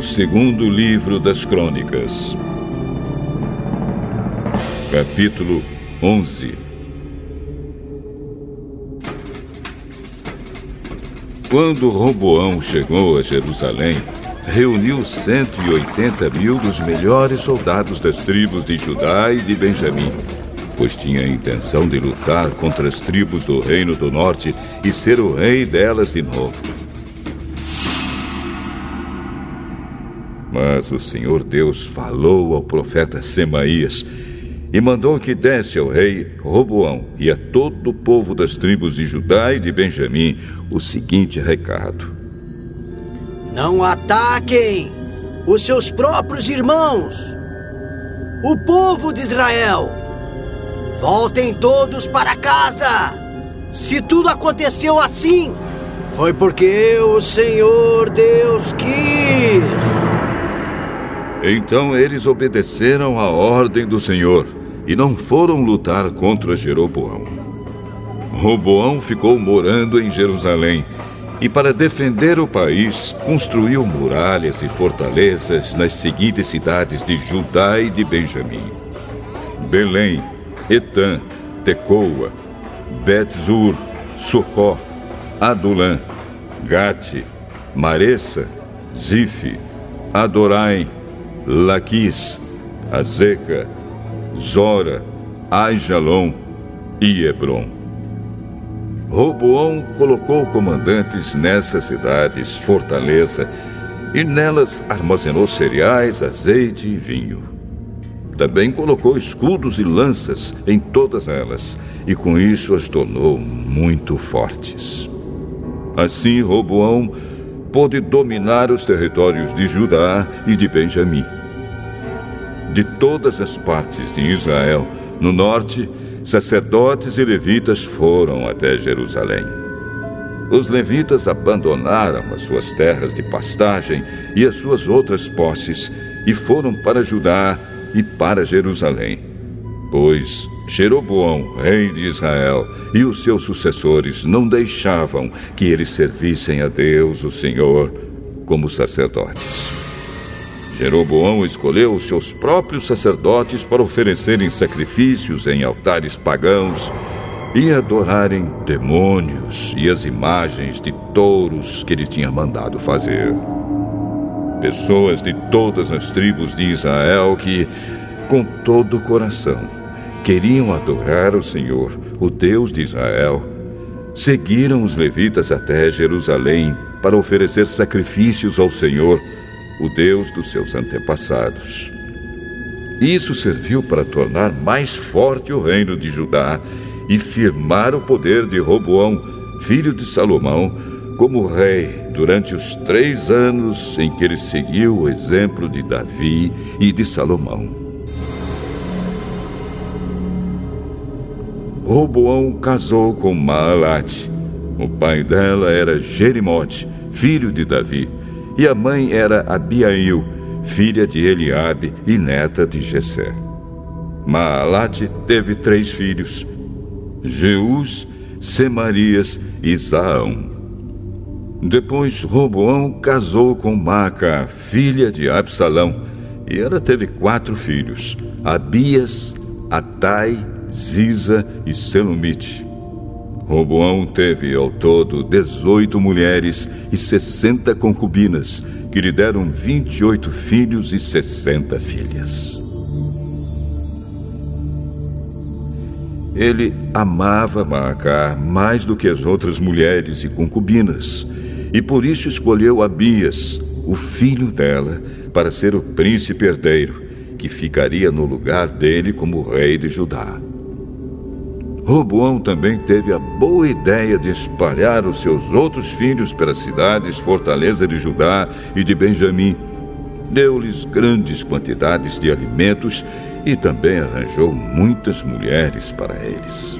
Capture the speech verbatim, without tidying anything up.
Segundo livro das Crônicas, capítulo onze. Quando Roboão chegou a Jerusalém, reuniu cento e oitenta mil dos melhores soldados das tribos de Judá e de Benjamim, pois tinha a intenção de lutar contra as tribos do Reino do Norte e ser o rei delas de novo. Mas o Senhor Deus falou ao profeta Semaías e mandou que desse ao rei Roboão e a todo o povo das tribos de Judá e de Benjamim o seguinte recado: não ataquem os seus próprios irmãos, o povo de Israel. Voltem todos para casa. Se tudo aconteceu assim, foi porque o Senhor Deus quis. Então eles obedeceram à ordem do Senhor e não foram lutar contra Jeroboão. Roboão ficou morando em Jerusalém e, para defender o país, construiu muralhas e fortalezas nas seguintes cidades de Judá e de Benjamim: Belém, Etã, Tecoa, Bet-zur, Socó, Adulã, Gate, Maressa, Zife, Adoraim, Laquis, Azeca, Zora, Aijalon e Hebron. Roboão colocou comandantes nessas cidades fortaleza e nelas armazenou cereais, azeite e vinho. Também colocou escudos e lanças em todas elas e com isso as tornou muito fortes. Assim Roboão pôde dominar os territórios de Judá e de Benjamim. De todas as partes de Israel, no norte, sacerdotes e levitas foram até Jerusalém. Os levitas abandonaram as suas terras de pastagem e as suas outras posses e foram para Judá e para Jerusalém, pois Jeroboão, rei de Israel, e os seus sucessores não deixavam que eles servissem a Deus, o Senhor, como sacerdotes. Jeroboão escolheu os seus próprios sacerdotes para oferecerem sacrifícios em altares pagãos e adorarem demônios e as imagens de touros que ele tinha mandado fazer. Pessoas de todas as tribos de Israel que, com todo o coração, queriam adorar o Senhor, o Deus de Israel, seguiram os levitas até Jerusalém para oferecer sacrifícios ao Senhor, o Deus dos seus antepassados. Isso serviu para tornar mais forte o reino de Judá e firmar o poder de Roboão, filho de Salomão, como rei durante os três anos em que ele seguiu o exemplo de Davi e de Salomão. Roboão casou com Maalate. O pai dela era Jerimote, filho de Davi, e a mãe era Abiail, filha de Eliabe e neta de Jessé. Maalate teve três filhos: Jeús, Semarias e Zaão. Depois Roboão casou com Maaca, filha de Absalão, e ela teve quatro filhos: Abias, Atai, Ziza e Selomite. Roboão teve ao todo dezoito mulheres e sessenta concubinas, que lhe deram vinte e oito filhos e sessenta filhas. Ele amava Maaca mais do que as outras mulheres e concubinas, e por isso escolheu Abias, o filho dela, para ser o príncipe herdeiro, que ficaria no lugar dele como rei de Judá. Roboão também teve a boa ideia de espalhar os seus outros filhos pelas cidades fortaleza de Judá e de Benjamim. Deu-lhes grandes quantidades de alimentos e também arranjou muitas mulheres para eles.